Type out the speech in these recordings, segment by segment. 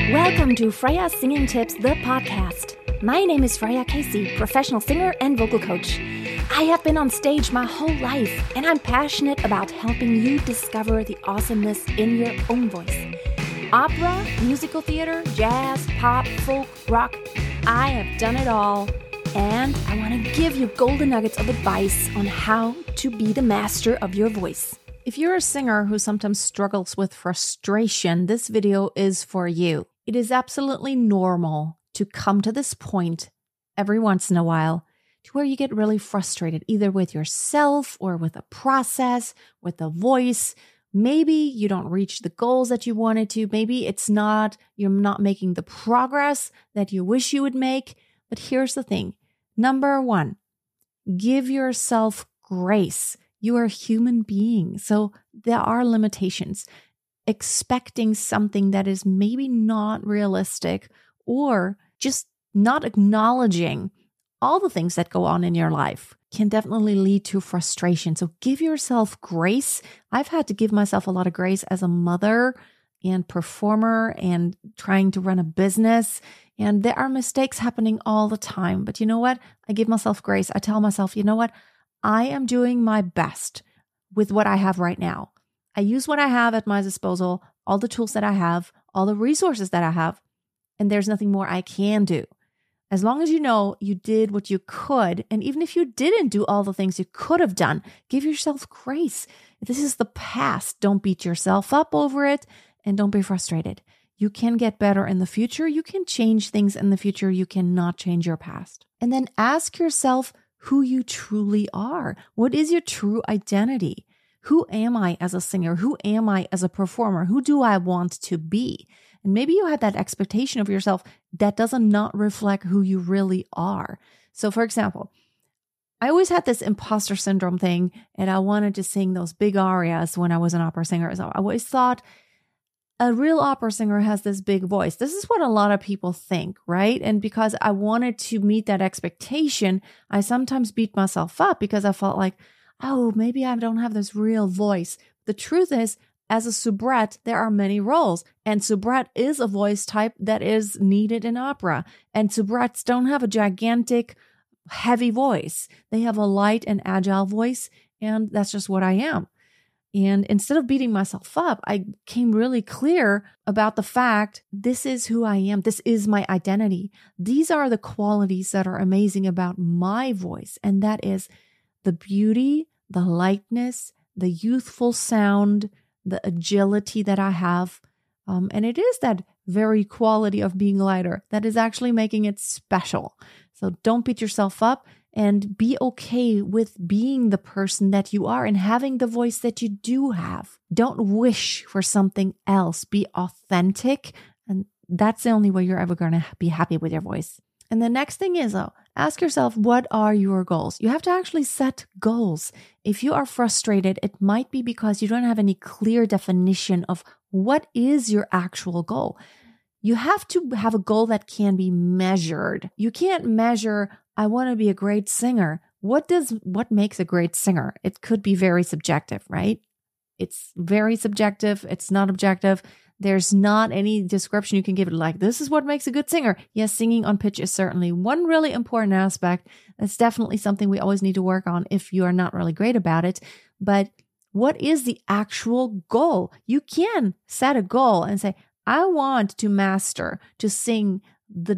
Welcome to Freya Singing Tips, the podcast. My name is Freya Casey, professional singer and vocal coach. I have been on stage my whole life, and I'm passionate about helping you discover the awesomeness in your own voice. Opera, musical theater, jazz, pop, folk, rock, I have done it all, and I want to give you golden nuggets of advice on how to be the master of your voice. If you're a singer who sometimes struggles with frustration, this video is for you. It is absolutely normal to come to this point every once in a while to where you get really frustrated, either with yourself or with a process, with a voice. Maybe you don't reach the goals that you wanted to. Maybe you're not making the progress that you wish you would make. But here's the thing. Number one, give yourself grace. You are a human being, so there are limitations. Expecting something that is maybe not realistic or just not acknowledging all the things that go on in your life can definitely lead to frustration. So give yourself grace. I've had to give myself a lot of grace as a mother and performer and trying to run a business. And there are mistakes happening all the time. But you know what? I give myself grace. I tell myself, you know what? I am doing my best with what I have right now. I use what I have at my disposal, all the tools that I have, all the resources that I have, and there's nothing more I can do. As long as you know you did what you could, and even if you didn't do all the things you could have done, give yourself grace. This is the past. Don't beat yourself up over it, and don't be frustrated. You can get better in the future. You can change things in the future. You cannot change your past. And then ask yourself who you truly are. What is your true identity? Who am I as a singer? Who am I as a performer? Who do I want to be? And maybe you had that expectation of yourself that does not reflect who you really are. So for example, I always had this imposter syndrome thing, and I wanted to sing those big arias when I was an opera singer. So I always thought a real opera singer has this big voice. This is what a lot of people think, right? And because I wanted to meet that expectation, I sometimes beat myself up because I felt like, oh, maybe I don't have this real voice. The truth is, as a soubrette, there are many roles, and soubrette is a voice type that is needed in opera. And soubrettes don't have a gigantic, heavy voice. They have a light and agile voice, and that's just what I am. And instead of beating myself up, I came really clear about the fact this is who I am. This is my identity. These are the qualities that are amazing about my voice, and that is the beauty, the lightness, the youthful sound, the agility that I have. And it is that very quality of being lighter that is actually making it special. So don't beat yourself up and be okay with being the person that you are and having the voice that you do have. Don't wish for something else. Be authentic. And that's the only way you're ever going to be happy with your voice. And the next thing is, ask yourself, what are your goals? You have to actually set goals. If you are frustrated, it might be because you don't have any clear definition of what is your actual goal. You have to have a goal that can be measured. You can't measure, I want to be a great singer. What makes a great singer? It could be very subjective, right? It's very subjective. It's not objective. There's not any description you can give it like, this is what makes a good singer. Yes, singing on pitch is certainly one really important aspect. It's definitely something we always need to work on if you are not really great about it. But what is the actual goal? You can set a goal and say, I want to master to sing the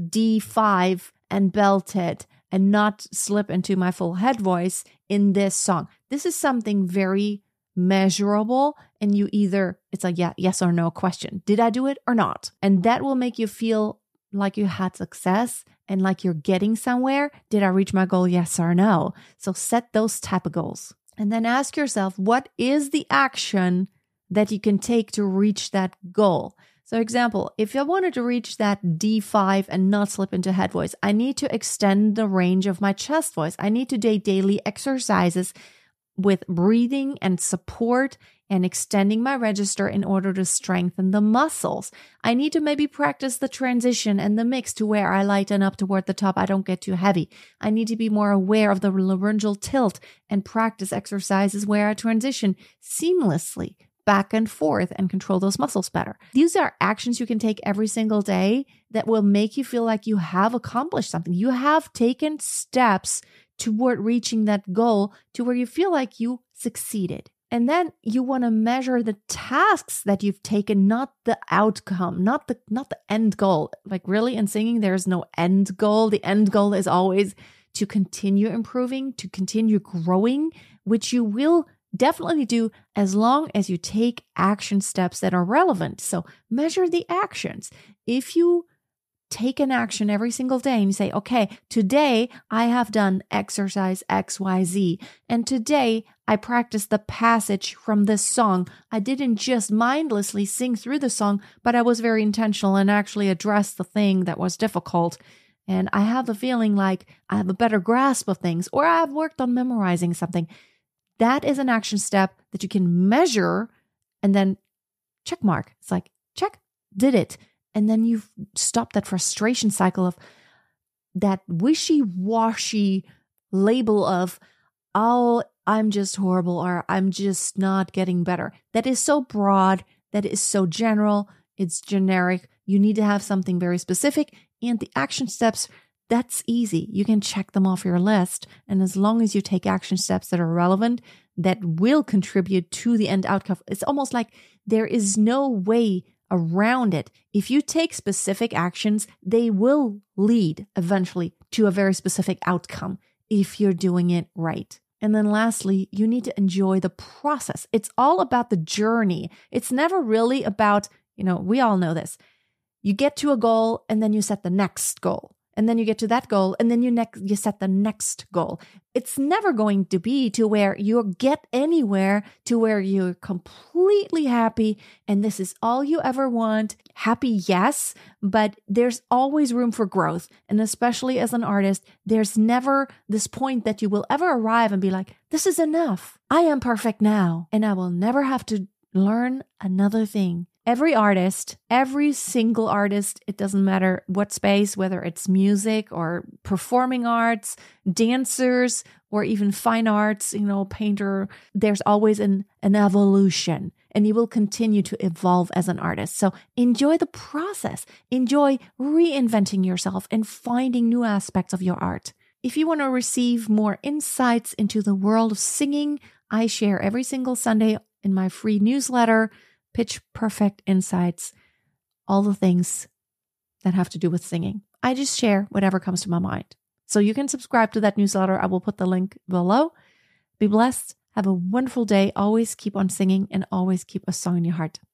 D5 and belt it and not slip into my full head voice in this song. This is something very measurable, and it's a yes or no question. Did I do it or not? And that will make you feel like you had success and like you're getting somewhere. Did I reach my goal? Yes or no? So set those type of goals. And then ask yourself, what is the action that you can take to reach that goal? So example, if I wanted to reach that D5 and not slip into head voice, I need to extend the range of my chest voice. I need to do daily exercises with breathing and support and extending my register in order to strengthen the muscles. I need to maybe practice the transition and the mix to where I lighten up toward the top. I don't get too heavy. I need to be more aware of the laryngeal tilt and practice exercises where I transition seamlessly back and forth and control those muscles better. These are actions you can take every single day that will make you feel like you have accomplished something. You have taken steps toward reaching that goal to where you feel like you succeeded. And then you want to measure the tasks that you've taken, not the outcome, not the end goal. Like really in singing, there's no end goal. The end goal is always to continue improving, to continue growing, which you will definitely do as long as you take action steps that are relevant. So measure the actions. If you take an action every single day and you say, okay, today I have done exercise XYZ, and today I practiced the passage from this song. I didn't just mindlessly sing through the song, but I was very intentional and actually addressed the thing that was difficult. And I have the feeling like I have a better grasp of things, or I've worked on memorizing something. That is an action step that you can measure and then check mark. It's like, check, did it. And then you've stopped that frustration cycle of that wishy-washy label of, oh, I'm just horrible, or I'm just not getting better. That is so broad. That is so general. It's generic. You need to have something very specific. And the action steps, that's easy. You can check them off your list. And as long as you take action steps that are relevant, that will contribute to the end outcome, it's almost like there is no way around it. If you take specific actions, they will lead eventually to a very specific outcome if you're doing it right. And then lastly, you need to enjoy the process. It's all about the journey. It's never really about, we all know this. You get to a goal and then you set the next goal. And then you get to that goal and then you set the next goal. It's never going to be to where you get anywhere to where you're completely happy and this is all you ever want. Happy, yes, but there's always room for growth. And especially as an artist, there's never this point that you will ever arrive and be like, this is enough. I am perfect now and I will never have to learn another thing. Every artist, every single artist, it doesn't matter what space, whether it's music or performing arts, dancers, or even fine arts, painter, there's always an evolution and you will continue to evolve as an artist. So enjoy the process. Enjoy reinventing yourself and finding new aspects of your art. If you want to receive more insights into the world of singing, I share every single Sunday in my free newsletter, Pitch Perfect Insights, all the things that have to do with singing. I just share whatever comes to my mind. So you can subscribe to that newsletter. I will put the link below. Be blessed. Have a wonderful day. Always keep on singing and always keep a song in your heart.